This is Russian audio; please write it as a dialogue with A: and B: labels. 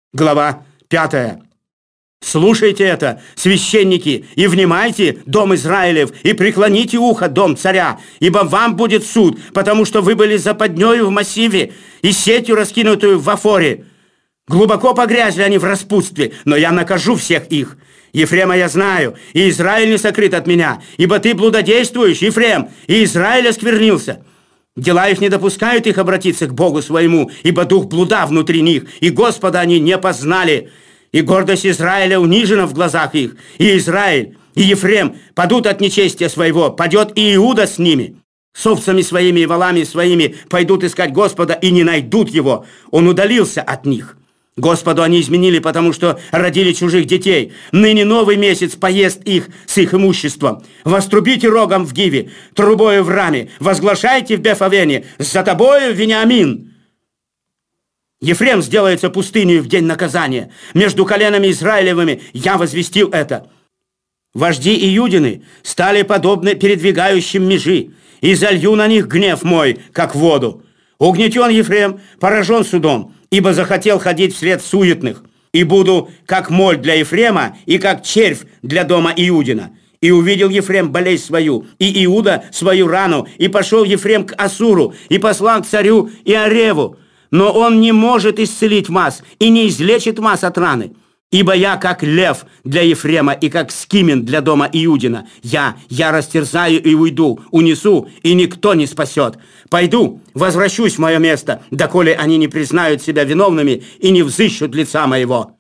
A: Глава 5. «Слушайте это, священники, и внимайте, дом Израилев, и преклоните ухо, дом царя, ибо вам будет суд, потому что вы были западнёю в массиве и сетью, раскинутую в Афоре. Глубоко погрязли они в распутстве, но я накажу всех их. Ефрема я знаю, и Израиль не сокрыт от меня, ибо ты блудодействуешь, Ефрем, и Израиль осквернился. Дела их не допускают их обратиться к Богу своему, ибо дух блуда внутри них, и Господа они не познали. И гордость Израиля унижена в глазах их, и Израиль, и Ефрем падут от нечестия своего, падет и Иуда с ними. С овцами своими и волами своими пойдут искать Господа и не найдут его, он удалился от них. Господу они изменили, потому что родили чужих детей. Ныне новый месяц поест их с их имуществом. Вострубите рогом в Гиве, трубою в Раме, возглашайте в Бефавене, за тобою, Вениамин. Ефрем сделается пустыней в день наказания. Между коленами Израилевыми я возвестил это. Вожди Иудины стали подобны передвигающим межи, и залью на них гнев мой, как воду. Угнетен Ефрем, поражен судом, ибо захотел ходить вслед суетных. И буду как моль для Ефрема и как червь для дома Иудина. И увидел Ефрем болезнь свою, и Иуда свою рану, и пошел Ефрем к Ассуру, и послал к царю Иареву. Но он не может исцелить вас и не излечит вас от раны. Ибо я как лев для Ефрема и как скимен для дома Иудина. Я растерзаю и уйду, унесу, и никто не спасет. Пойду, возвращусь в мое место, доколе они не признают себя виновными и не взыщут лица моего».